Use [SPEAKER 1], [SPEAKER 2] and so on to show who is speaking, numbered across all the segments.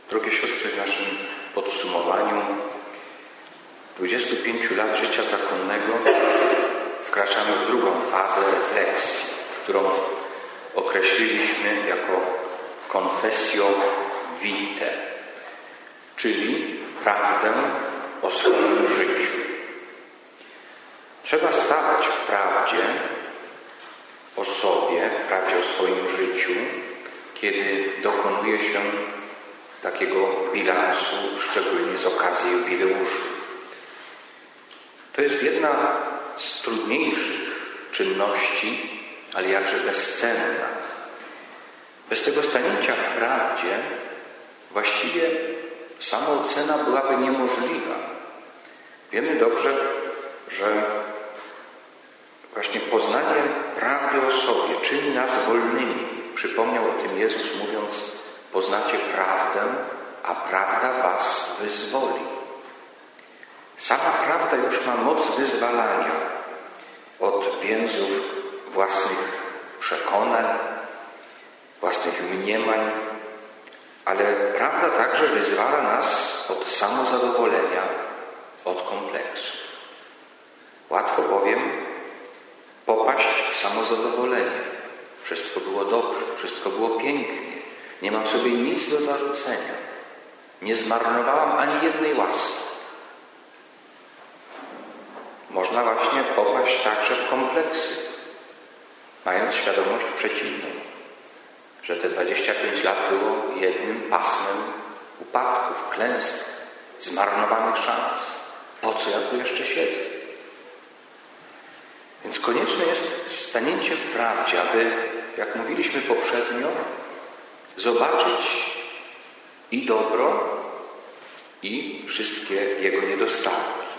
[SPEAKER 1] Drogie siostry, w naszym podsumowaniu 25 lat życia zakonnego wkraczamy w drugą fazę refleksji, którą określiliśmy jako confessio vitae, czyli prawdę o swoim życiu. Trzeba stawać w prawdzie o sobie, w prawdzie o swoim życiu, kiedy dokonuje się takiego bilansu, szczególnie z okazji jubileuszu. To jest jedna z trudniejszych czynności, ale jakże bezcenna. Bez tego stanięcia w prawdzie właściwie samoocena byłaby niemożliwa. Wiemy dobrze, że właśnie poznanie prawdy o sobie czyni nas wolnymi. Przypomniał o tym Jezus, mówiąc: poznacie prawdę, a prawda was wyzwoli. Sama prawda już ma moc wyzwalania od więzów własnych przekonań, własnych mniemań, ale prawda także wyzwala nas od samozadowolenia, od kompleksu. Łatwo bowiem popaść w samozadowolenie. Wszystko było dobrze, wszystko było pięknie. Nie mam sobie nic do zarzucenia. Nie zmarnowałam ani jednej łaski. Można właśnie popaść także w kompleksy, mając świadomość przeciwną, że te 25 lat było jednym pasmem upadków, klęsk, zmarnowanych szans. Po co ja tu jeszcze siedzę? Więc konieczne jest stanięcie w prawdzie, aby, jak mówiliśmy poprzednio, zobaczyć i dobro, i wszystkie jego niedostatki.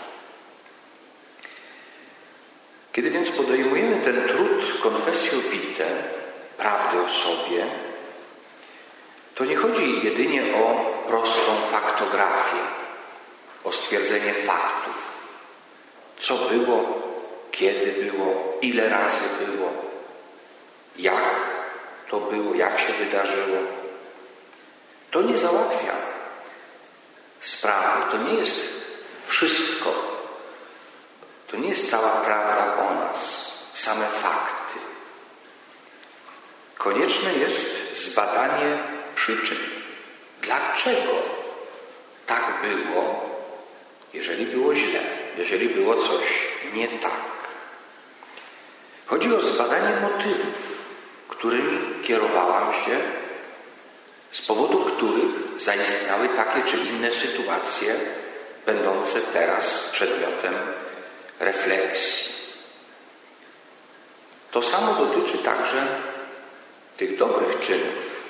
[SPEAKER 1] Kiedy więc podejmujemy ten trud confessio vitae, prawdy o sobie, to nie chodzi jedynie o prostą faktografię, o stwierdzenie faktów. Co było, kiedy było, ile razy było, jak to było, jak się wydarzyło. To nie załatwia sprawy. To nie jest wszystko. To nie jest cała prawda o nas, same fakty. Konieczne jest zbadanie przyczyn. Dlaczego tak było, jeżeli było źle, jeżeli było coś nie tak? Chodzi o zbadanie motywów, którymi kierowałam się, z powodu których zaistniały takie czy inne sytuacje, będące teraz przedmiotem refleksji. To samo dotyczy także tych dobrych czynów.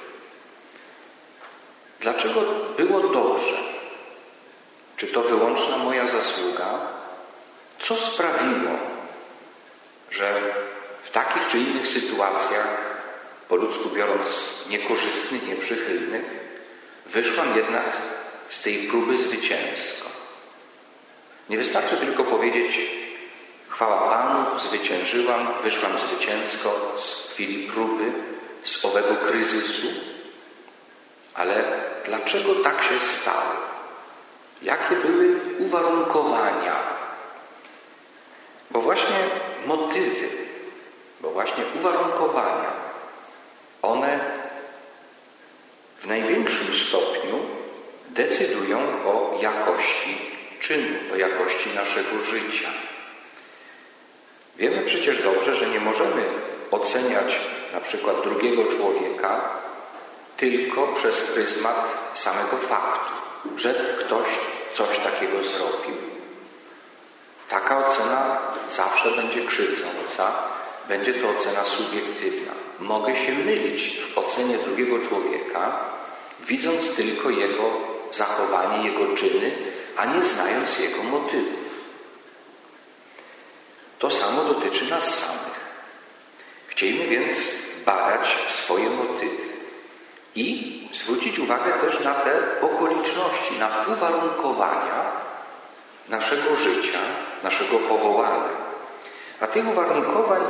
[SPEAKER 1] Dlaczego było dobrze? Czy to wyłączna moja zasługa? Co sprawiło, że w takich czy innych sytuacjach, po ludzku biorąc niekorzystnych, nieprzychylnych, wyszłam jednak z tej próby zwycięsko? Nie wystarczy tylko powiedzieć: chwała Panu, zwyciężyłam, wyszłam zwycięsko z chwili próby, z owego kryzysu. Ale dlaczego tak się stało? Jakie były uwarunkowania? Bo właśnie motywy, bo właśnie uwarunkowania, one w największym stopniu decydują o jakości czynu, o jakości naszego życia. Wiemy przecież dobrze, że nie możemy oceniać na przykład drugiego człowieka tylko przez pryzmat samego faktu, że ktoś coś takiego zrobił. Taka ocena zawsze będzie krzywdząca, będzie to ocena subiektywna. Mogę się mylić w ocenie drugiego człowieka, widząc tylko jego zachowanie, jego czyny, a nie znając jego motywów. To samo dotyczy nas samych. Chcielibyśmy więc badać swoje motywy i zwrócić uwagę też na te okoliczności, na uwarunkowania naszego życia, naszego powołania. A tych uwarunkowań,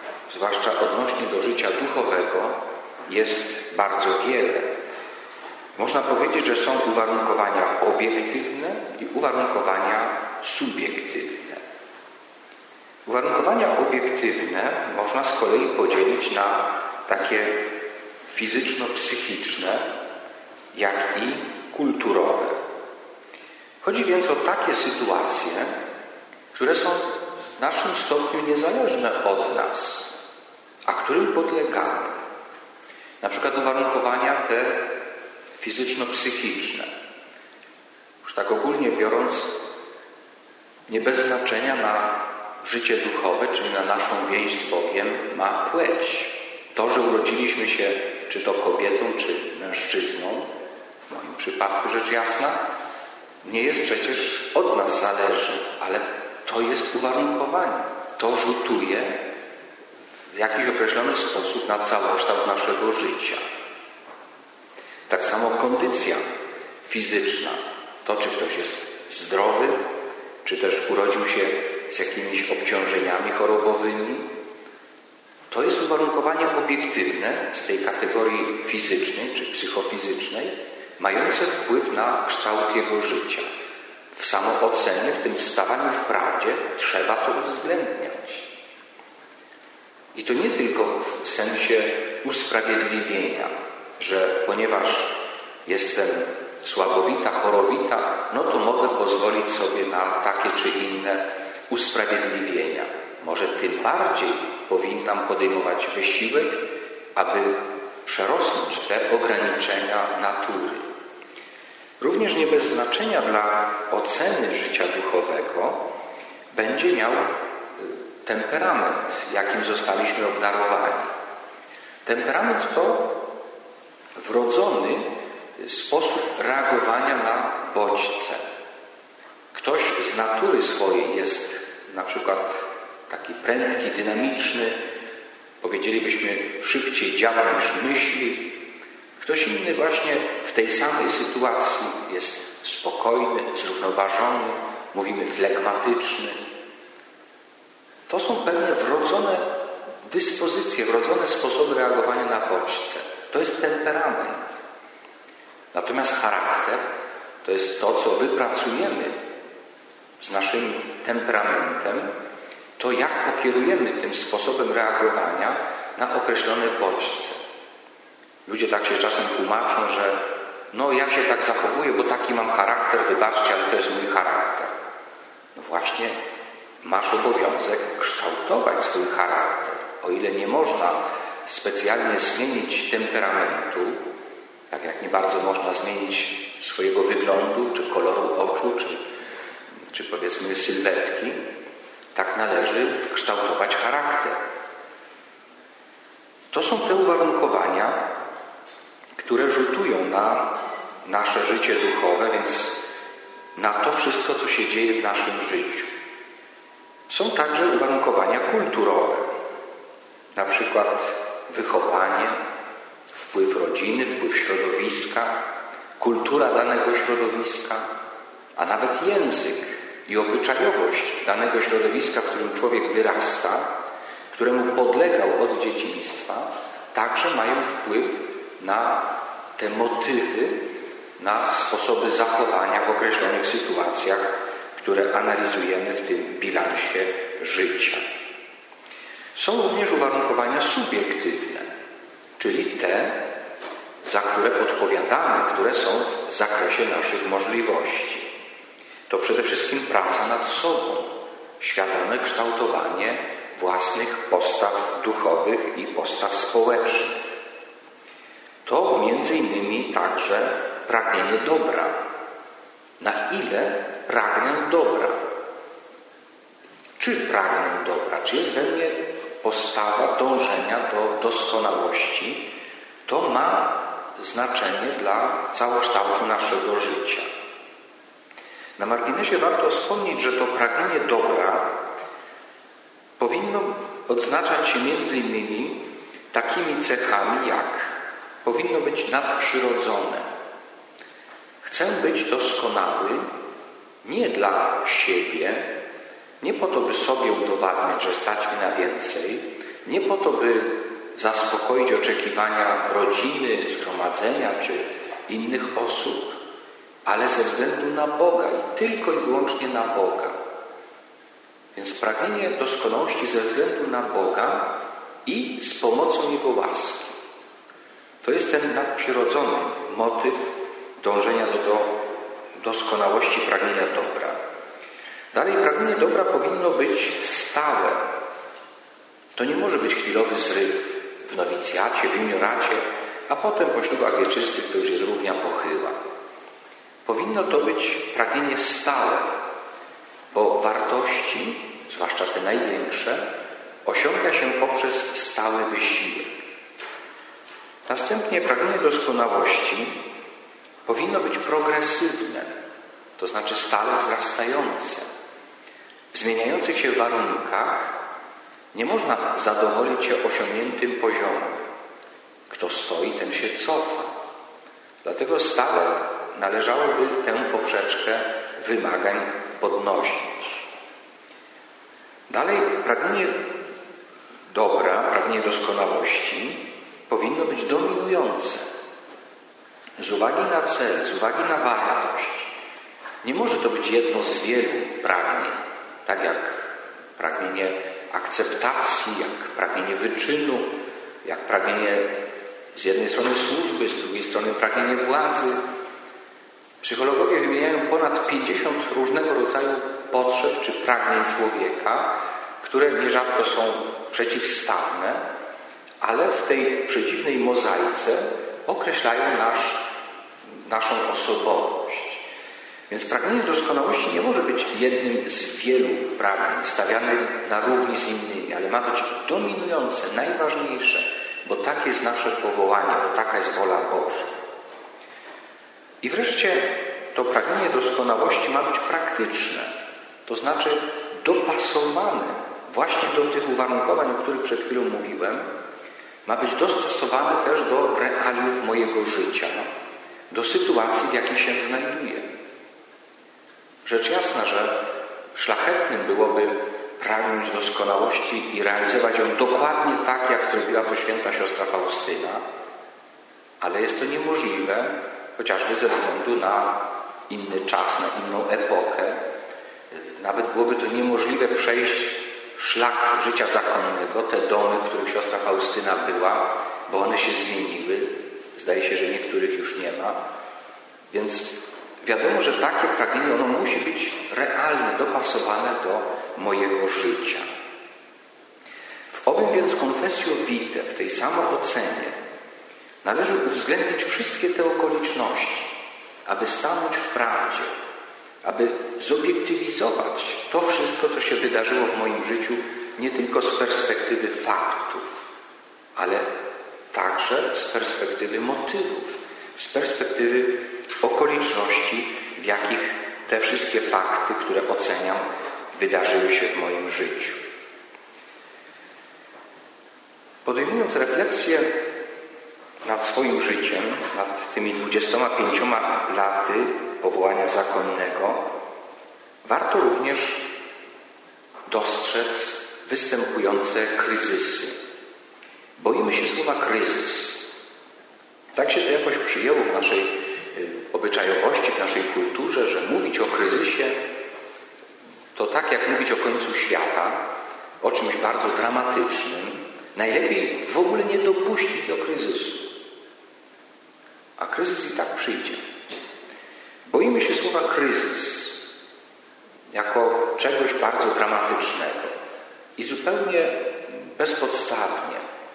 [SPEAKER 1] zwłaszcza odnośnie do życia duchowego, jest bardzo wiele. Można powiedzieć, że są uwarunkowania obiektywne i uwarunkowania subiektywne. Uwarunkowania obiektywne można z kolei podzielić na takie fizyczno-psychiczne, jak i kulturowe. Chodzi więc o takie sytuacje, które są w znacznym stopniu niezależne od nas, a którym podlegamy. Na przykład uwarunkowania te fizyczno-psychiczne. Już tak ogólnie biorąc, nie bez znaczenia na życie duchowe, czyli na naszą więź z Bogiem, ma płeć. To, że urodziliśmy się czy to kobietą, czy mężczyzną, w moim przypadku rzecz jasna, nie jest przecież od nas zależne, ale to jest uwarunkowanie. To rzutuje w jakiś określony sposób na całokształt naszego życia. Tak samo kondycja fizyczna, to czy ktoś jest zdrowy, czy też urodził się z jakimiś obciążeniami chorobowymi, to jest uwarunkowanie obiektywne z tej kategorii fizycznej czy psychofizycznej, mające wpływ na kształt jego życia. W samoocenie, w tym stawaniu w prawdzie trzeba to uwzględniać. I to nie tylko w sensie usprawiedliwienia, że ponieważ jestem słabowita, chorowita, no to mogę pozwolić sobie na takie czy inne usprawiedliwienia. Może tym bardziej powinnam podejmować wysiłek, aby przerosnąć te ograniczenia natury. Również nie bez znaczenia dla oceny życia duchowego będzie miał temperament, jakim zostaliśmy obdarowani. Temperament to wrodzony sposób reagowania na bodźce. Ktoś z natury swojej jest na przykład taki prędki, dynamiczny, powiedzielibyśmy szybciej działa niż myśli. Ktoś inny właśnie w tej samej sytuacji jest spokojny, zrównoważony, mówimy flegmatyczny. To są pewne wrodzone dyspozycje, wrodzone sposoby reagowania na bodźce. To jest temperament. Natomiast charakter to jest to, co wypracujemy z naszym temperamentem, to jak pokierujemy tym sposobem reagowania na określone bodźce. Ludzie tak się czasem tłumaczą, że no ja się tak zachowuję, bo taki mam charakter, wybaczcie, ale to jest mój charakter. No właśnie, masz obowiązek kształtować swój charakter. O ile nie można specjalnie zmienić temperamentu, tak jak nie bardzo można zmienić swojego wyglądu, czy koloru oczu, czy powiedzmy sylwetki, tak należy kształtować charakter. To są te uwarunkowania, które rzutują na nasze życie duchowe, więc na to wszystko, co się dzieje w naszym życiu. Są także uwarunkowania kulturowe, na przykład wychowanie, wpływ rodziny, wpływ środowiska, kultura danego środowiska, a nawet język i obyczajowość danego środowiska, w którym człowiek wyrasta, któremu podlegał od dzieciństwa, także mają wpływ na te motywy, na sposoby zachowania w określonych sytuacjach, które analizujemy w tym bilansie życia. Są również uwarunkowania subiektywne, czyli te, za które odpowiadamy, które są w zakresie naszych możliwości. To przede wszystkim praca nad sobą, świadome kształtowanie własnych postaw duchowych i postaw społecznych. To między innymi także pragnienie dobra. Na ile pragnę dobra? Czy pragnę dobra? Czy jest we mnie postawa dążenia do doskonałości? To ma znaczenie dla całokształtu naszego życia. Na marginesie warto wspomnieć, że to pragnienie dobra powinno odznaczać się między innymi takimi cechami, jak powinno być nadprzyrodzone. Chcę być doskonały nie dla siebie, nie po to, by sobie udowadniać, że stać mi na więcej, nie po to, by zaspokoić oczekiwania rodziny, zgromadzenia czy innych osób, ale ze względu na Boga i tylko i wyłącznie na Boga. Więc pragnienie doskonałości ze względu na Boga i z pomocą Jego łaski. To jest ten nadprzyrodzony motyw dążenia do doskonałości, pragnienia dobra. Dalej, pragnienie dobra powinno być stałe. To nie może być chwilowy zryw w nowicjacie, w junioracie, a potem po ślubach wieczystych to już jest równia pochyła. Powinno to być pragnienie stałe, bo wartości, zwłaszcza te największe, osiąga się poprzez stały wysiłek. Następnie pragnienie doskonałości powinno być progresywne, to znaczy stale wzrastające. W zmieniających się warunkach nie można zadowolić się osiągniętym poziomem. Kto stoi, ten się cofa. Dlatego stale należałoby tę poprzeczkę wymagań podnosić. Dalej, pragnienie dobra, pragnienie doskonałości powinno być dominujące. Z uwagi na cel, z uwagi na wartość. Nie może to być jedno z wielu pragnień, tak jak pragnienie akceptacji, jak pragnienie wyczynu, jak pragnienie z jednej strony służby, z drugiej strony pragnienie władzy. Psychologowie wymieniają ponad 50 różnego rodzaju potrzeb czy pragnień człowieka, które nierzadko są przeciwstawne, ale w tej przedziwnej mozaice określają naszą osobowość. Więc pragnienie doskonałości nie może być jednym z wielu pragnień, stawianym na równi z innymi, ale ma być dominujące, najważniejsze, bo takie jest nasze powołanie, bo taka jest wola Boża. I wreszcie to pragnienie doskonałości ma być praktyczne, to znaczy dopasowane właśnie do tych uwarunkowań, o których przed chwilą mówiłem, ma być dostosowane też do realiów mojego życia, do sytuacji, w jakiej się znajduję. Rzecz jasna, że szlachetnym byłoby pragnąć doskonałości i realizować ją dokładnie tak, jak zrobiła to święta siostra Faustyna, ale jest to niemożliwe, chociażby ze względu na inny czas, na inną epokę. Nawet byłoby to niemożliwe przejść szlak życia zakonnego, te domy, w których siostra Faustyna była, bo one się zmieniły. Zdaje się, że niektórych już nie ma. Więc wiadomo, że takie pragnienie, ono musi być realne, dopasowane do mojego życia. W owym więc confessio vitae, w tej samoocenie, należy uwzględnić wszystkie te okoliczności, aby stanąć w prawdzie, aby zobiektywizować to wszystko, co się wydarzyło w moim życiu, nie tylko z perspektywy faktów, ale także z perspektywy motywów, z perspektywy okoliczności, w jakich te wszystkie fakty, które oceniam, wydarzyły się w moim życiu. Podejmując refleksję nad swoim życiem, nad tymi 25 laty powołania zakonnego, warto również dostrzec występujące kryzysy. Boimy się słowa kryzys. Tak się to jakoś przyjęło w naszej obyczajowości, w naszej kulturze, że mówić o kryzysie to tak jak mówić o końcu świata, o czymś bardzo dramatycznym. Najlepiej w ogóle nie dopuścić do kryzysu. A kryzys i tak przyjdzie. Boimy się słowa kryzys jako czegoś bardzo dramatycznego i zupełnie bezpodstawnie.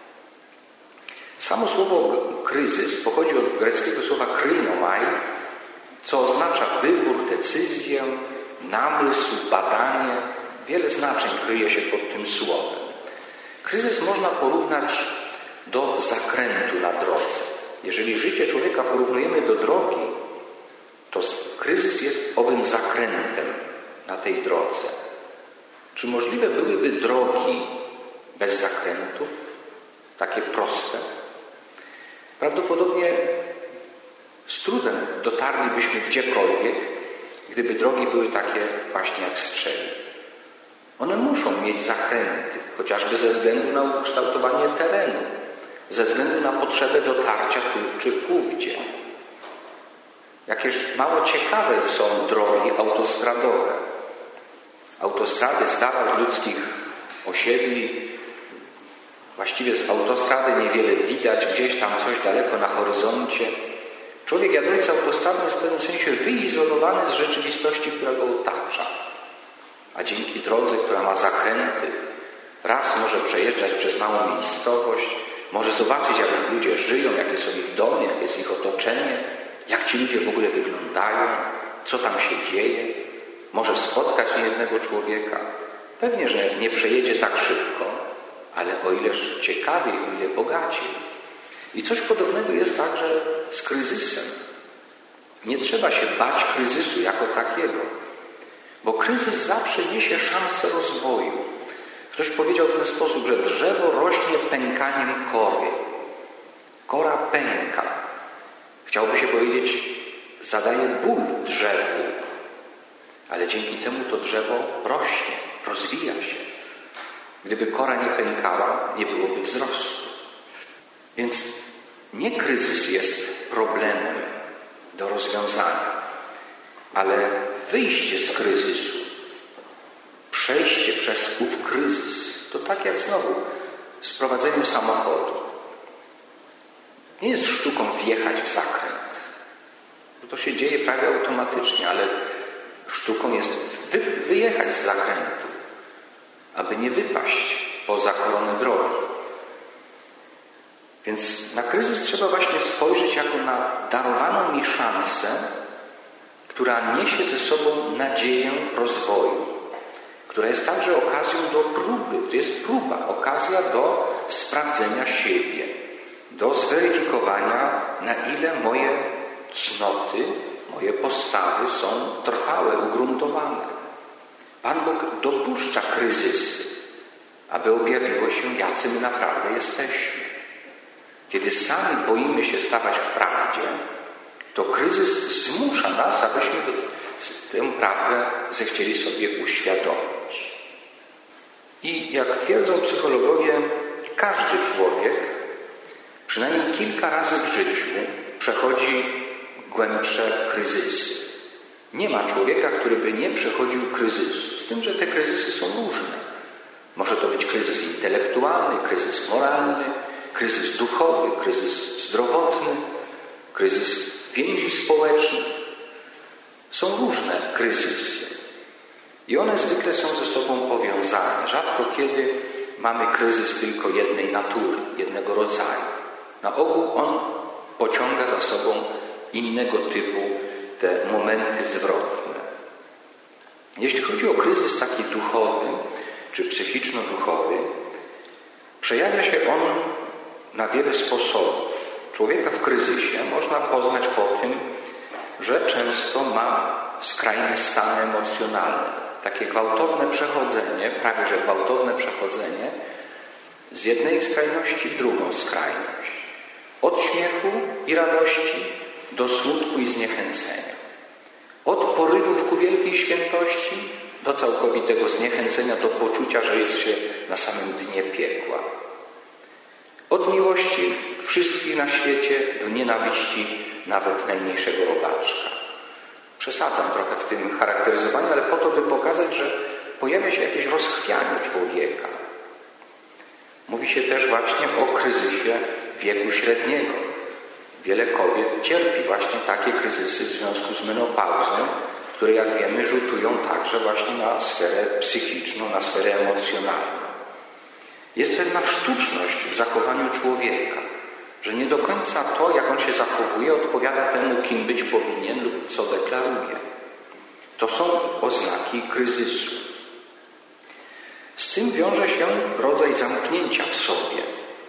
[SPEAKER 1] Samo słowo kryzys pochodzi od greckiego słowa krynomai, co oznacza wybór, decyzję, namysł, badanie. Wiele znaczeń kryje się pod tym słowem. Kryzys można porównać do zakrętu na drodze. Jeżeli życie człowieka porównujemy do drogi, to kryzys jest owym zakrętem na tej drodze. Czy możliwe byłyby drogi bez zakrętów? Takie proste? Prawdopodobnie z trudem dotarlibyśmy gdziekolwiek, gdyby drogi były takie właśnie jak strzeli. One muszą mieć zakręty, chociażby ze względu na ukształtowanie terenu, ze względu na potrzebę dotarcia tu czy ówdzie. Jakież mało ciekawe są drogi autostradowe. Autostrady z dawnych ludzkich osiedli, właściwie z autostrady niewiele widać, gdzieś tam coś daleko na horyzoncie. Człowiek jadący autostradą jest w pewnym sensie wyizolowany z rzeczywistości, która go otacza. A dzięki drodze, która ma zakręty, raz może przejeżdżać przez małą miejscowość, może zobaczyć, jak ludzie żyją, jakie są ich domy, jakie jest ich otoczenie, jak ci ludzie w ogóle wyglądają, co tam się dzieje. Może spotkać niejednego człowieka. Pewnie, że nie przejedzie tak szybko, ale o ileż ciekawiej, o ile bogaciej. I coś podobnego jest także z kryzysem. Nie trzeba się bać kryzysu jako takiego, bo kryzys zawsze niesie szansę rozwoju. Ktoś powiedział w ten sposób, że drzewo rośnie pękaniem kory. Kora pęka. Chciałoby się powiedzieć, zadaje ból drzewu, ale dzięki temu to drzewo rośnie, rozwija się. Gdyby kora nie pękała, nie byłoby wzrostu. Więc nie kryzys jest problemem do rozwiązania, ale wyjście z kryzysu, przejście przez ów kryzys, to tak jak znowu z prowadzeniem samochodu. Nie jest sztuką wjechać w zakręt. To się dzieje prawie automatycznie, ale sztuką jest wyjechać z zakrętu, aby nie wypaść poza koronę drogi. Więc na kryzys trzeba właśnie spojrzeć jako na darowaną mi szansę, która niesie ze sobą nadzieję rozwoju, która jest także okazją do próby. To jest próba, okazja do sprawdzenia siebie, do zweryfikowania, na ile moje cnoty, moje postawy są trwałe, ugruntowane. Pan Bóg dopuszcza kryzysy, aby objawiło się, jacy my naprawdę jesteśmy. Kiedy sami boimy się stawać w prawdzie, to kryzys zmusza nas, abyśmy tę prawdę zechcieli sobie uświadomić. I jak twierdzą psychologowie, każdy człowiek przynajmniej kilka razy w życiu przechodzi głębsze kryzysy. Nie ma człowieka, który by nie przechodził kryzysu, z tym, że te kryzysy są różne. Może to być kryzys intelektualny, kryzys moralny, kryzys duchowy, kryzys zdrowotny, kryzys więzi społecznych. Są różne kryzysy i one zwykle są ze sobą powiązane. Rzadko kiedy mamy kryzys tylko jednej natury, jednego rodzaju. Na ogół on pociąga za sobą innego typu te momenty zwrotne. Jeśli chodzi o kryzys taki duchowy czy psychiczno-duchowy, przejawia się on na wiele sposobów. Człowieka w kryzysie można poznać po tym, że często ma skrajne stany emocjonalne. Takie gwałtowne przechodzenie, prawie że gwałtowne przechodzenie z jednej skrajności w drugą skrajność. Od śmiechu i radości do smutku i zniechęcenia. Od porywów ku wielkiej świętości do całkowitego zniechęcenia, do poczucia, że jest się na samym dnie piekła. Od miłości wszystkich na świecie do nienawiści nawet najmniejszego robaczka. Przesadzam trochę w tym charakteryzowaniu, ale po to, by pokazać, że pojawia się jakieś rozchwianie człowieka. Mówi się też właśnie o kryzysie wieku średniego. Wiele kobiet cierpi właśnie takie kryzysy w związku z menopauzą, które, jak wiemy, rzutują także właśnie na sferę psychiczną, na sferę emocjonalną. Jest pewna sztuczność w zachowaniu człowieka, że nie do końca to, jak on się zachowuje, odpowiada temu, kim być powinien lub co deklaruje. To są oznaki kryzysu. Z tym wiąże się rodzaj zamknięcia w sobie.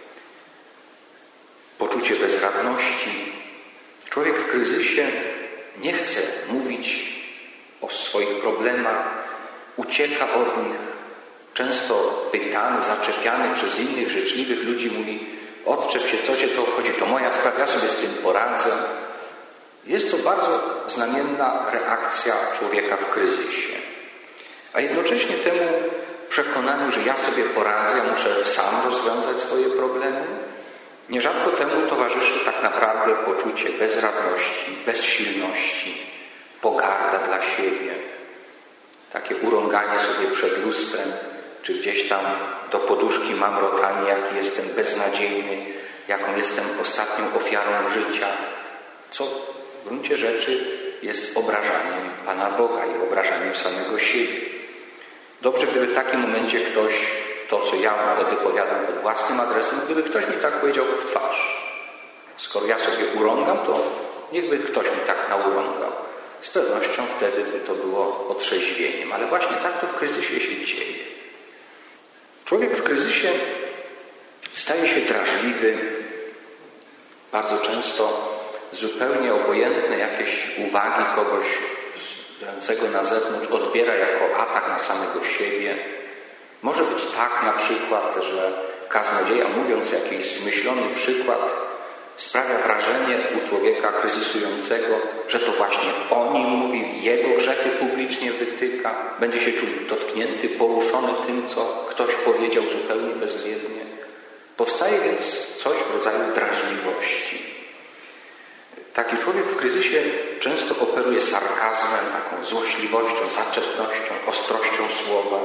[SPEAKER 1] Poczucie bezradności. Człowiek w kryzysie nie chce mówić o swoich problemach, ucieka od nich. Często pytany, zaczepiany przez innych życzliwych ludzi mówi: odczep się, co cię to obchodzi, to moja sprawa, ja sobie z tym poradzę. Jest to bardzo znamienna reakcja człowieka w kryzysie. A jednocześnie temu przekonaniu, że ja sobie poradzę, ja muszę sam rozwiązać swoje problemy, Nierzadko temu towarzyszy tak naprawdę poczucie bezradności, bezsilności, pogarda dla siebie, takie urąganie sobie przed lustrem, czy gdzieś tam do poduszki mamrotanie, jaki jestem beznadziejny, jaką jestem ostatnią ofiarą życia, co w gruncie rzeczy jest obrażaniem Pana Boga i obrażaniem samego siebie. Dobrze, gdyby w takim momencie ktoś, to co ja wypowiadam pod własnym adresem, gdyby ktoś mi tak powiedział w twarz. Skoro ja sobie urągam, to niechby ktoś mi tak naurągał. Z pewnością wtedy by to było otrzeźwieniem, ale właśnie tak to w kryzysie się dzieje. Człowiek w kryzysie staje się drażliwy, bardzo często zupełnie obojętne jakieś uwagi kogoś stojącego na zewnątrz odbiera jako atak na samego siebie. Może być tak na przykład, że kaznodzieja, mówiąc jakiś zmyślony przykład, sprawia wrażenie u człowieka kryzysującego, że to właśnie o nim mówi, jego grzechy publicznie wytyka, będzie się czuł dotknięty, poruszony tym, co ktoś powiedział zupełnie bezwiednie. Powstaje więc coś w rodzaju drażliwości. Taki człowiek w kryzysie często operuje sarkazmem, taką złośliwością, zaczepnością, ostrością słowa,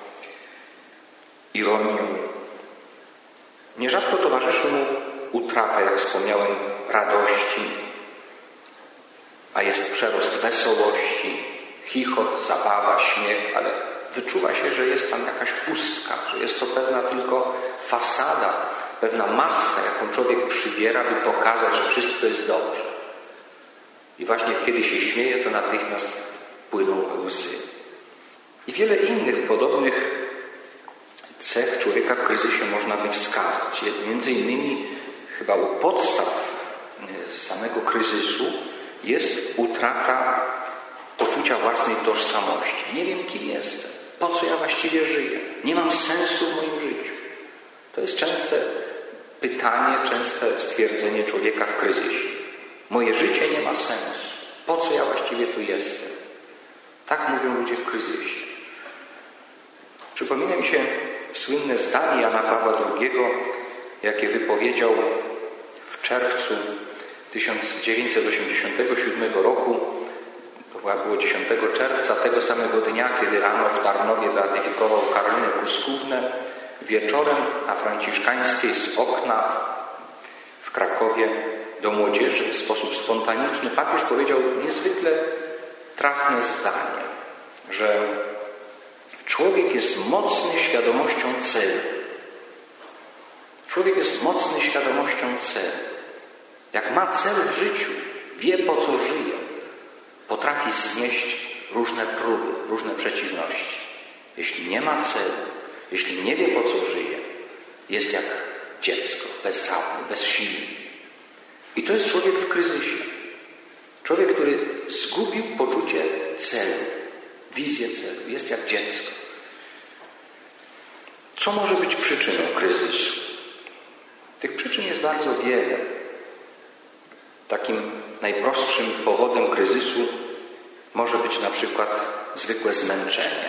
[SPEAKER 1] ironią. Nierzadko towarzyszy mu utrata, jak wspomniałem, radości, a jest przerost wesołości, chichot, zabawa, śmiech, ale wyczuwa się, że jest tam jakaś pustka, że jest to pewna tylko fasada, pewna maska, jaką człowiek przybiera, by pokazać, że wszystko jest dobrze. I właśnie kiedy się śmieje, to natychmiast płyną łzy. I wiele innych podobnych cech człowieka w kryzysie można by wskazać. Między innymi chyba u podstaw samego kryzysu jest utrata poczucia własnej tożsamości. Nie wiem, kim jestem, po co ja właściwie żyję, nie mam sensu w moim życiu. To jest częste pytanie, częste stwierdzenie człowieka w kryzysie. Moje życie nie ma sensu. Po co ja właściwie tu jestem? Tak mówią ludzie w kryzysie. Przypomina mi się słynne zdanie Jana Pawła II, jakie wypowiedział w czerwcu 1987 roku. To było 10 czerwca, tego samego dnia, kiedy rano w Tarnowie beatyfikował Karolinę Kuskównę. Wieczorem na Franciszkańskiej z okna w Krakowie do młodzieży w sposób spontaniczny papież powiedział niezwykle trafne zdanie, że człowiek jest mocny świadomością celu. Człowiek jest mocny świadomością celu. Jak ma cel w życiu, wie, po co żyje, potrafi znieść różne próby, różne przeciwności. Jeśli nie ma celu, jeśli nie wie, po co żyje, jest jak dziecko, bezradny, bezsilny. I to jest człowiek w kryzysie. Człowiek, który zgubił poczucie celu, wizję celu. Jest jak dziecko. Co może być przyczyną kryzysu? Tych przyczyn jest bardzo wiele. Takim najprostszym powodem kryzysu może być na przykład zwykłe zmęczenie.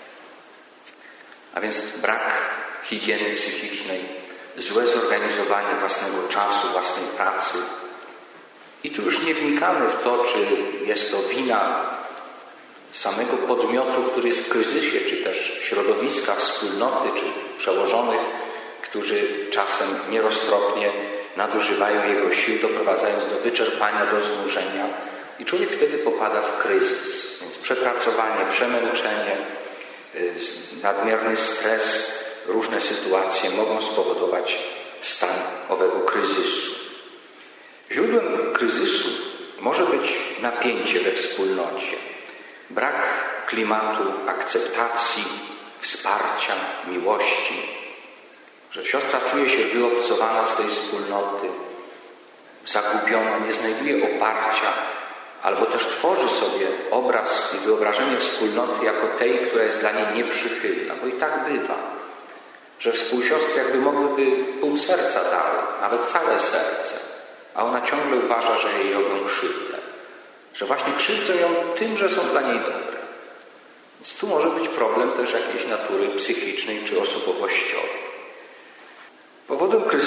[SPEAKER 1] A więc brak higieny psychicznej, złe zorganizowanie własnego czasu, własnej pracy. I tu już nie wnikamy w to, czy jest to wina samego podmiotu, który jest w kryzysie, czy też środowiska, wspólnoty, czy przełożonych, którzy czasem nieroztropnie nadużywają jego sił, doprowadzając do wyczerpania, do znużenia. I człowiek wtedy popada w kryzys. Więc przepracowanie, przemęczenie, nadmierny stres, różne sytuacje mogą spowodować stan owego kryzysu. Źródłem kryzysu może być napięcie we wspólnocie, brak klimatu akceptacji, wsparcia, miłości, że siostra czuje się wyobcowana z tej wspólnoty, zagubiona, nie znajduje oparcia, albo też tworzy sobie obraz i wyobrażenie wspólnoty jako tej, która jest dla niej nieprzychylna, bo i tak bywa, że współsiostry jakby mogłyby pół serca dały, nawet całe serce, a ona ciągle uważa, że jej robią krzywdę, że właśnie krzywdzą ją tym, że są dla niej dobre. Więc tu może być problem też jakiejś natury psychicznej czy osobowościowej. Powodem kryzysu może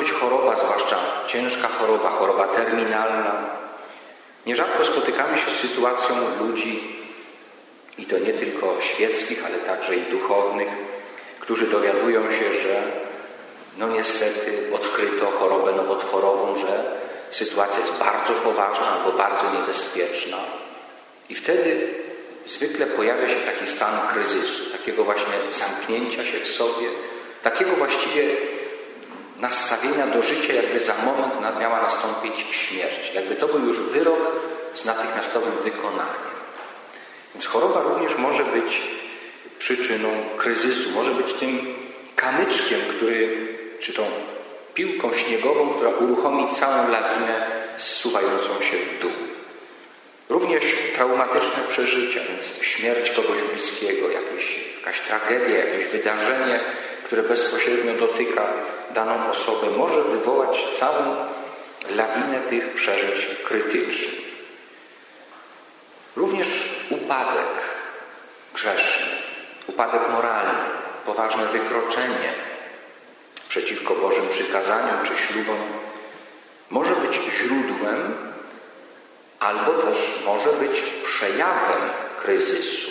[SPEAKER 1] być choroba, zwłaszcza ciężka choroba, choroba terminalna. Nierzadko spotykamy się z sytuacją ludzi, i to nie tylko świeckich, ale także i duchownych, którzy dowiadują się, że niestety odkryto chorobę nowotworową, że sytuacja jest bardzo poważna albo bardzo niebezpieczna. I wtedy zwykle pojawia się taki stan kryzysu, takiego właśnie zamknięcia się w sobie, takiego właściwie nastawienia do życia, jakby za moment miała nastąpić śmierć. Jakby to był już wyrok z natychmiastowym wykonaniem. Więc choroba również może być przyczyną kryzysu, może być tym kamyczkiem, czy tą piłką śniegową, która uruchomi całą lawinę zsuwającą się w dół. Również traumatyczne przeżycia, więc śmierć kogoś bliskiego, jakaś tragedia, jakieś wydarzenie, które bezpośrednio dotyka daną osobę, może wywołać całą lawinę tych przeżyć krytycznych. Również upadek grzeszny, upadek moralny, poważne wykroczenie przeciwko Bożym przykazaniom czy ślubom może być źródłem albo też może być przejawem kryzysu.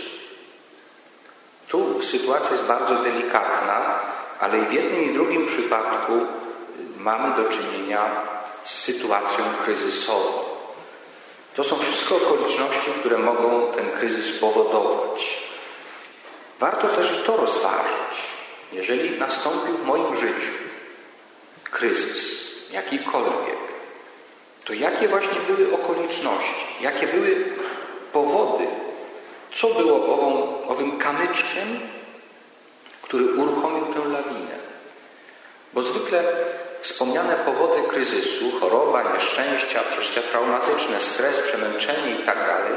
[SPEAKER 1] Tu sytuacja jest bardzo delikatna, ale i w jednym i drugim przypadku mamy do czynienia z sytuacją kryzysową. To są wszystko okoliczności, które mogą ten kryzys powodować. Warto też i to rozważyć. Jeżeli nastąpił w moim życiu kryzys, jakikolwiek, to jakie właśnie były okoliczności, jakie były powody, co było owym kamyczkiem, który uruchomił tę lawinę. Bo zwykle wspomniane powody kryzysu, choroba, nieszczęścia, przeżycia traumatyczne, stres, przemęczenie i tak dalej,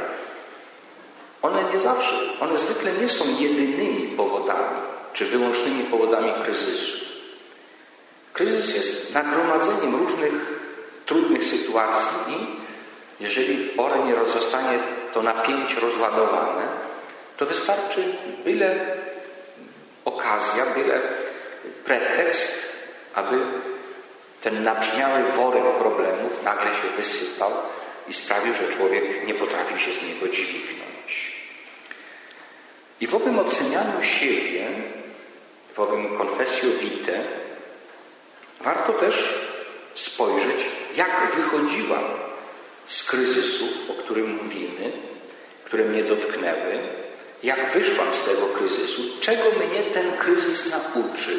[SPEAKER 1] one zwykle nie są jedynymi powodami, czy wyłącznymi powodami kryzysu. Kryzys jest nagromadzeniem różnych trudnych sytuacji i jeżeli w porę nie zostanie to napięcie rozładowane, to wystarczy byle okazja, byle pretekst, aby ten nabrzmiały worek problemów nagle się wysypał i sprawił, że człowiek nie potrafi się z niego dźwignąć. I w owym ocenianiu siebie, w owym confessio vitae, warto też spojrzeć, jak wychodziłam z kryzysów, o którym mówimy, które mnie dotknęły, jak wyszłam z tego kryzysu, czego mnie ten kryzys nauczył.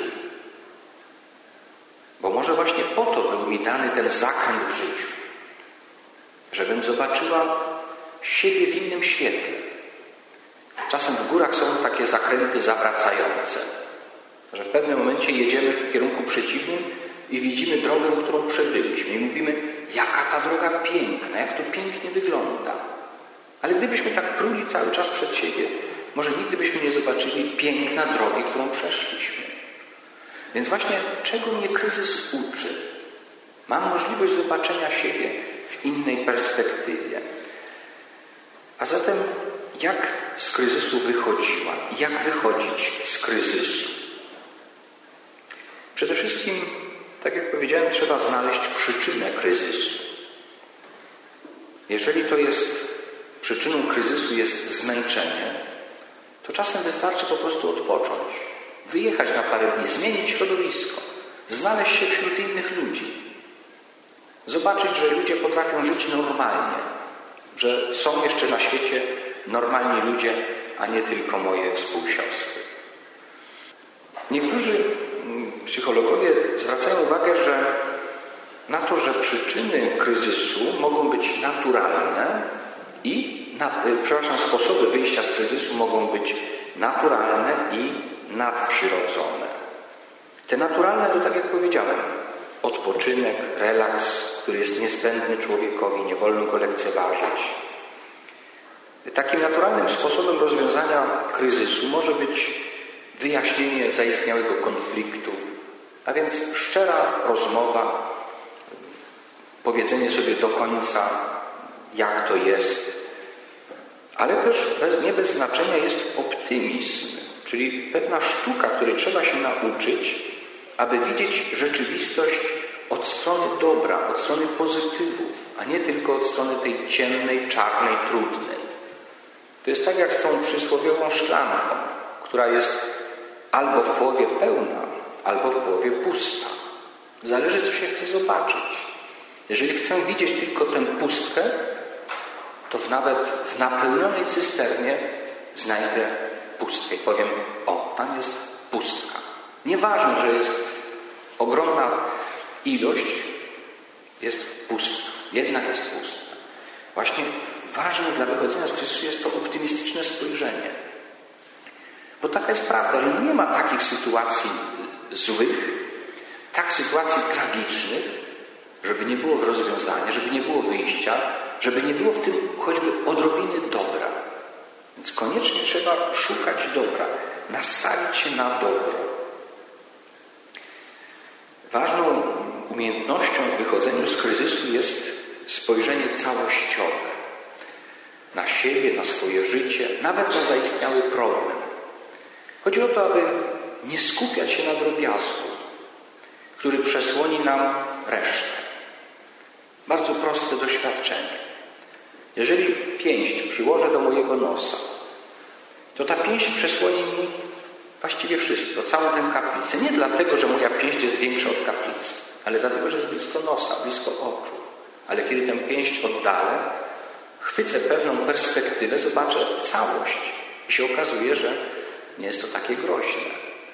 [SPEAKER 1] Bo może właśnie po to był mi dany ten zakręt w życiu, żebym zobaczyła siebie w innym świetle. Czasem w górach są takie zakręty zawracające, że w pewnym momencie jedziemy w kierunku przeciwnym i widzimy drogę, którą przebyliśmy i mówimy, jaka ta droga piękna, jak to pięknie wygląda. Ale gdybyśmy tak pruli cały czas przed siebie, może nigdy byśmy nie zobaczyli piękna drogi, którą przeszliśmy. Więc właśnie czego mnie kryzys uczy? Mam możliwość zobaczenia siebie w innej perspektywie. A zatem jak z kryzysu wychodziłam? Jak wychodzić z kryzysu? Przede wszystkim, tak jak powiedziałem, trzeba znaleźć przyczynę kryzysu. Jeżeli to jest przyczyną kryzysu jest zmęczenie, to czasem wystarczy po prostu odpocząć, wyjechać na parę dni, zmienić środowisko, znaleźć się wśród innych ludzi, zobaczyć, że ludzie potrafią żyć normalnie, że są jeszcze na świecie normalni ludzie, a nie tylko moje współsiostry. Niektórzy psychologowie zwracają uwagę na to, że przyczyny kryzysu mogą być naturalne sposoby wyjścia z kryzysu mogą być naturalne i nadprzyrodzone. Te naturalne to, tak jak powiedziałem, odpoczynek, relaks, który jest niezbędny człowiekowi, nie wolno go lekceważyć. Takim naturalnym sposobem rozwiązania kryzysu może być wyjaśnienie zaistniałego konfliktu, a więc szczera rozmowa, powiedzenie sobie do końca, jak to jest. Ale też nie bez znaczenia jest optymizm, czyli pewna sztuka, której trzeba się nauczyć, aby widzieć rzeczywistość od strony dobra, od strony pozytywów, a nie tylko od strony tej ciemnej, czarnej, trudnej. To jest tak jak z tą przysłowiową szklanką, która jest albo w połowie pełna, albo w połowie pusta. Zależy, co się chce zobaczyć. Jeżeli chcę widzieć tylko tę pustkę, to nawet w napełnionej cysternie znajdę pustkę i powiem, o, tam jest pustka. Nieważne, że jest ogromna ilość, jest pustka. Jednak jest pustka. Właśnie ważne dla wychodzenia z kryzysu jest to optymistyczne spojrzenie. Bo taka jest prawda, że nie ma takich sytuacji złych, tak sytuacji tragicznych, żeby nie było rozwiązania, żeby nie było wyjścia, żeby nie było w tym choćby odrobiny dobra. Więc koniecznie trzeba szukać dobra, nastawić się na dobro. Ważną umiejętnością w wychodzeniu z kryzysu jest spojrzenie całościowe na siebie, na swoje życie, nawet na zaistniały problem. Chodzi o to, aby nie skupiać się na drobiazgu, który przesłoni nam resztę. Bardzo proste doświadczenie. Jeżeli pięść przyłożę do mojego nosa, to ta pięść przesłoni mi właściwie wszystko, całą tę kaplicę. Nie dlatego, że moja pięść jest większa od kaplicy, ale dlatego, że jest blisko nosa, blisko oczu. Ale kiedy tę pięść oddalę, chwycę pewną perspektywę, zobaczę całość i się okazuje, że nie jest to takie groźne.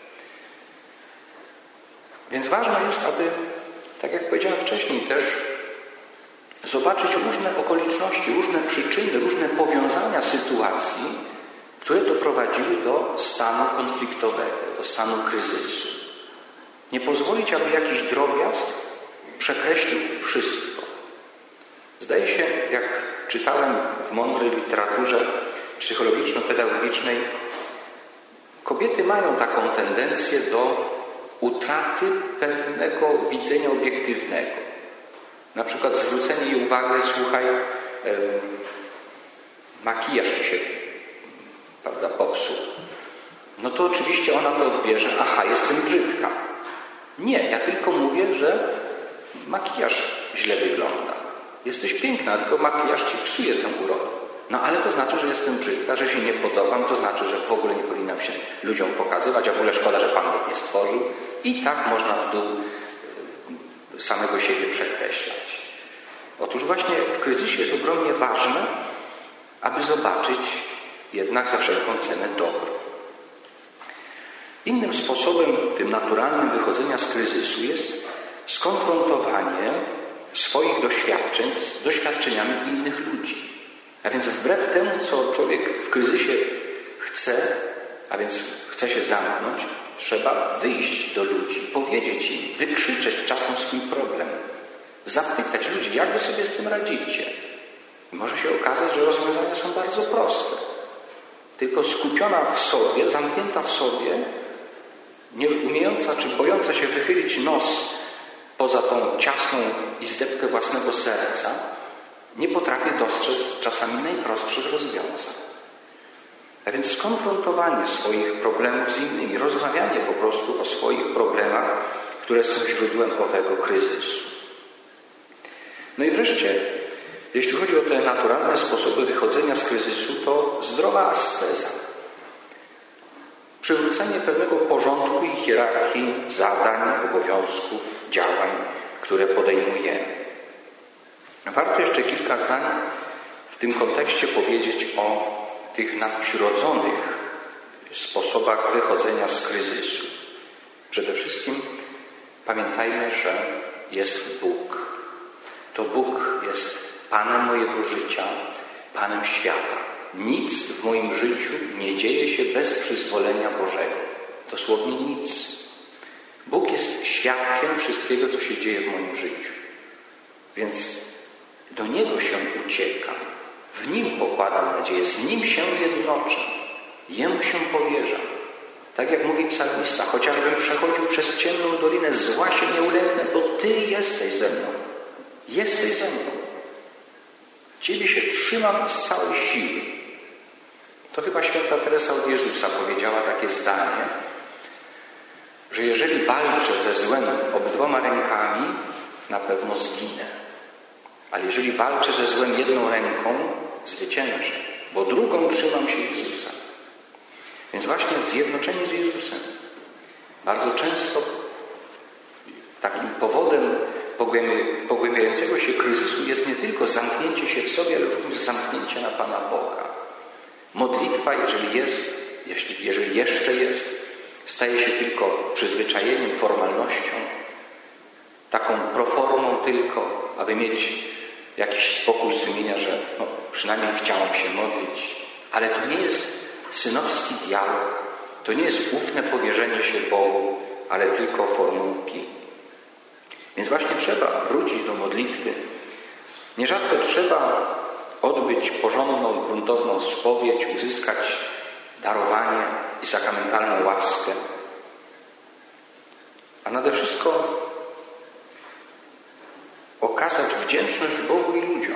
[SPEAKER 1] Więc ważne jest, aby, tak jak powiedziałem wcześniej też, zobaczyć różne okoliczności, różne przyczyny, różne powiązania sytuacji, które doprowadziły do stanu konfliktowego, do stanu kryzysu. Nie pozwolić, aby jakiś drobiazg przekreślił wszystko. Zdaje się, jak czytałem w mądrej literaturze psychologiczno-pedagogicznej, kobiety mają taką tendencję do utraty pewnego widzenia obiektywnego. Na przykład zwrócenie jej uwagi, słuchaj, makijaż ci się, prawda, popsuł. No to oczywiście ona to odbierze, aha, jestem brzydka. Nie, ja tylko mówię, że makijaż źle wygląda. Jesteś piękna, tylko makijaż ci psuje tę urodę. No ale to znaczy, że jestem brzydka, że się nie podobam, to znaczy, że w ogóle nie powinnam się ludziom pokazywać, a w ogóle szkoda, że Pan Bóg nie stworzył. I tak można w dół samego siebie przekreślać. Otóż właśnie w kryzysie jest ogromnie ważne, aby zobaczyć jednak za wszelką cenę dobro. Innym sposobem, tym naturalnym wychodzenia z kryzysu jest skonfrontowanie swoich doświadczeń z doświadczeniami innych ludzi. A więc wbrew temu, co człowiek w kryzysie chce, a więc chce się zamknąć, trzeba wyjść do ludzi, powiedzieć im, wykrzyczeć czasem swój problem, zapytać ludzi, jak wy sobie z tym radzicie. I może się okazać, że rozwiązania są bardzo proste. Tylko skupiona w sobie, zamknięta w sobie, nie umiejąca czy bojąca się wychylić nos poza tą ciasną izdebkę własnego serca, nie potrafię dostrzec czasami najprostszych rozwiązań. A więc skonfrontowanie swoich problemów z innymi, rozmawianie po prostu o swoich problemach, które są źródłem owego kryzysu. No i wreszcie, jeśli chodzi o te naturalne sposoby wychodzenia z kryzysu, to zdrowa asceza. Przywrócenie pewnego porządku i hierarchii zadań, obowiązków, działań, które podejmujemy. Warto jeszcze kilka zdań w tym kontekście powiedzieć o tych nadprzyrodzonych sposobach wychodzenia z kryzysu. Przede wszystkim pamiętajmy, że jest Bóg. To Bóg jest Panem mojego życia, Panem świata. Nic w moim życiu nie dzieje się bez przyzwolenia Bożego. Dosłownie nic. Bóg jest świadkiem wszystkiego, co się dzieje w moim życiu. Więc do Niego się uciekam. W Nim pokładam nadzieję. Z Nim się jednoczę. Jemu się powierzam. Tak jak mówi psalmista, chociażbym przechodził przez ciemną dolinę, zła się nie ulęknę, bo Ty jesteś ze mną. Jesteś ze mną. Ciebie się trzymam z całej siły. To chyba święta Teresa od Jezusa powiedziała takie zdanie, że jeżeli walczę ze złem obydwoma rękami, na pewno zginę. Ale jeżeli walczę ze złem jedną ręką, zwyciężę, bo drugą trzymam się Jezusa. Więc właśnie zjednoczenie z Jezusem. Bardzo często takim powodem pogłębiającego się kryzysu jest nie tylko zamknięcie się w sobie, ale również zamknięcie na Pana Boga. Modlitwa, jeżeli jeszcze jest, staje się tylko przyzwyczajeniem, formalnością, taką proformą tylko, aby mieć jakiś spokój sumienia, że przynajmniej chciałam się modlić. Ale to nie jest synowski dialog, to nie jest ufne powierzenie się Bogu, ale tylko formułki. Więc właśnie trzeba wrócić do modlitwy. Nierzadko trzeba odbyć porządną, gruntowną spowiedź, uzyskać darowanie i sakramentalną łaskę. A nade wszystko okazać wdzięczność Bogu i ludziom.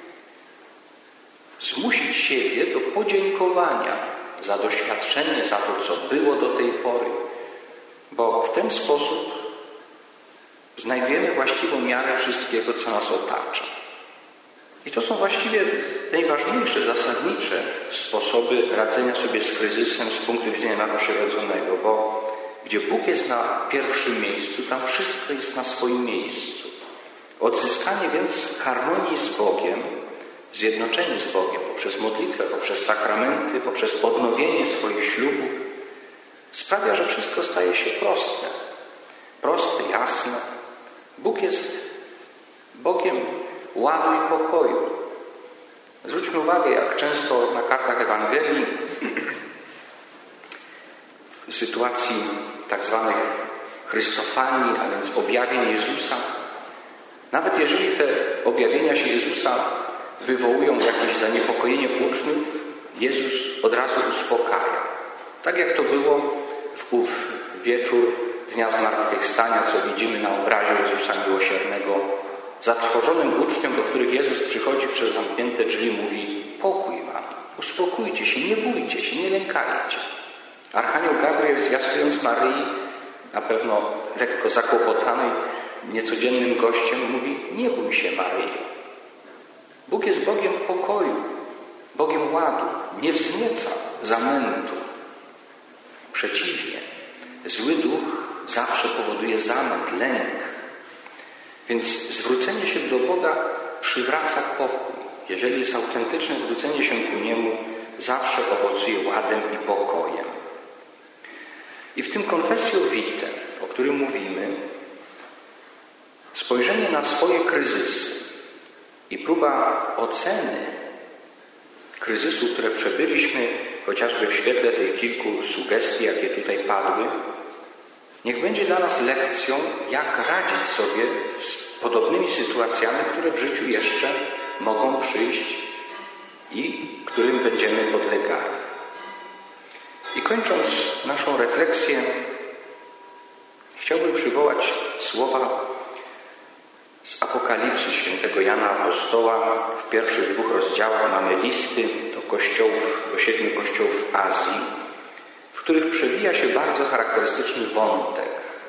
[SPEAKER 1] Zmusić siebie do podziękowania za doświadczenie, za to, co było do tej pory. Bo w ten sposób znajdujemy właściwą miarę wszystkiego, co nas otacza. I to są właściwie najważniejsze, zasadnicze sposoby radzenia sobie z kryzysem z punktu widzenia nowonarodzonego, bo gdzie Bóg jest na pierwszym miejscu, tam wszystko jest na swoim miejscu. Odzyskanie więc harmonii z Bogiem, zjednoczenie z Bogiem poprzez modlitwę, poprzez sakramenty, poprzez odnowienie swoich ślubów sprawia, że wszystko staje się proste. Proste, jasne. Bóg jest Bogiem ładu i pokoju. Zwróćmy uwagę, jak często na kartach Ewangelii w sytuacji tak zwanych Chrystofanii, a więc objawień Jezusa, nawet jeżeli te objawienia się Jezusa wywołują jakieś zaniepokojenie uczniów, Jezus od razu uspokaja. Tak jak to było w ów wieczór Dnia Zmartwychwstania, co widzimy na obrazie Jezusa Miłosiernego. Zatrwożonym uczniom, do których Jezus przychodzi przez zamknięte drzwi, mówi: pokój wam, uspokójcie się, nie bójcie się, nie lękajcie. Archanioł Gabriel, zwiastując Maryi, na pewno lekko zakłopotanej, niecodziennym gościem, mówi: nie bój się, Maryjo. Bóg jest Bogiem pokoju, Bogiem ładu, nie wznieca zamętu. Przeciwnie, zły duch zawsze powoduje zamęt, lęk. Więc zwrócenie się do Boga przywraca pokój. Jeżeli jest autentyczne zwrócenie się ku Niemu, zawsze owocuje ładem i pokojem. I w tym confessio vitae, o którym mówimy, spojrzenie na swoje kryzysy i próba oceny kryzysu, które przebyliśmy, chociażby w świetle tych kilku sugestii, jakie tutaj padły, niech będzie dla nas lekcją, jak radzić sobie z podobnymi sytuacjami, które w życiu jeszcze mogą przyjść i którym będziemy podlegali. I kończąc naszą refleksję, chciałbym przywołać słowa z Apokalipsy świętego Jana Apostoła. W pierwszych 2 rozdziałach mamy listy do 7 kościołów w Azji, w których przewija się bardzo charakterystyczny wątek,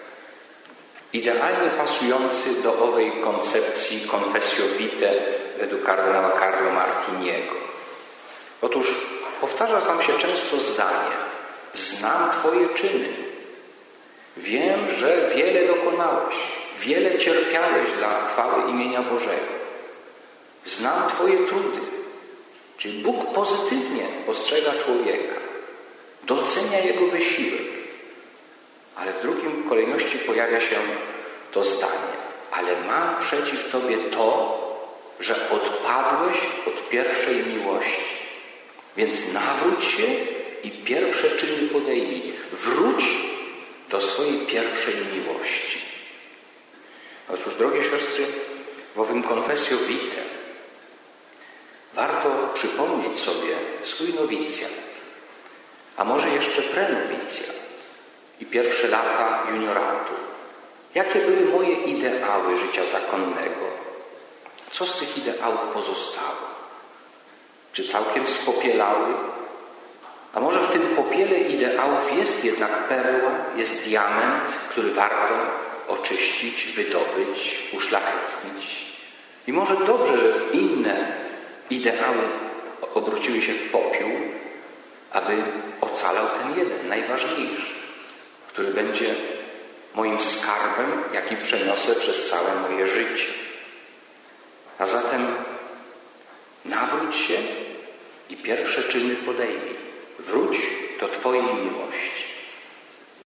[SPEAKER 1] idealnie pasujący do owej koncepcji confessio vitae według kardynała Carlo Martiniego. Otóż powtarza wam się często zdanie: znam Twoje czyny, wiem, że wiele dokonałeś, wiele cierpiałeś dla chwały imienia Bożego. Znam Twoje trudy. Czyli Bóg pozytywnie postrzega człowieka, docenia jego wysiłek. Ale w drugim kolejności pojawia się to zdanie: ale mam przeciw Tobie to, że odpadłeś od pierwszej miłości. Więc nawróć się i pierwsze czyny podejmij. Wróć do swojej pierwszej miłości. Otóż, drogie siostry, w owym confessio vitae warto przypomnieć sobie swój nowicjat, a może jeszcze prenowicjat i pierwsze lata junioratu. Jakie były moje ideały życia zakonnego? Co z tych ideałów pozostało? Czy całkiem spopielały? A może w tym popiele ideałów jest jednak perła, jest diament, który warto oczyścić, wydobyć, uszlachetnić. I może dobrze, że inne ideały obróciły się w popiół, aby ocalał ten jeden, najważniejszy, który będzie moim skarbem, jaki przeniosę przez całe moje życie. A zatem nawróć się i pierwsze czyny podejmij. Wróć do Twojej miłości.